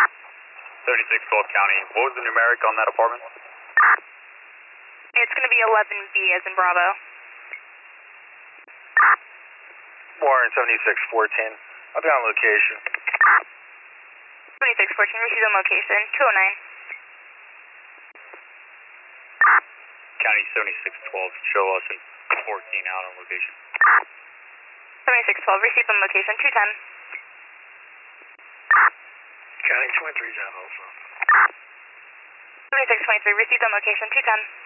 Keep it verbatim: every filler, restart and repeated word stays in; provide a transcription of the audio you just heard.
seventy-six twelve County, what was the numeric on that apartment? It's going to be eleven B as in Bravo. Warren, seventy-six fourteen. I'll be on location. seventy-six fourteen, received on location, two oh nine. County seventy-six twelve, show us in fourteen out on location. seventy-six twelve, received on location, two ten. County twenty-three is on also. seventy-six twenty-three, received on location, two ten.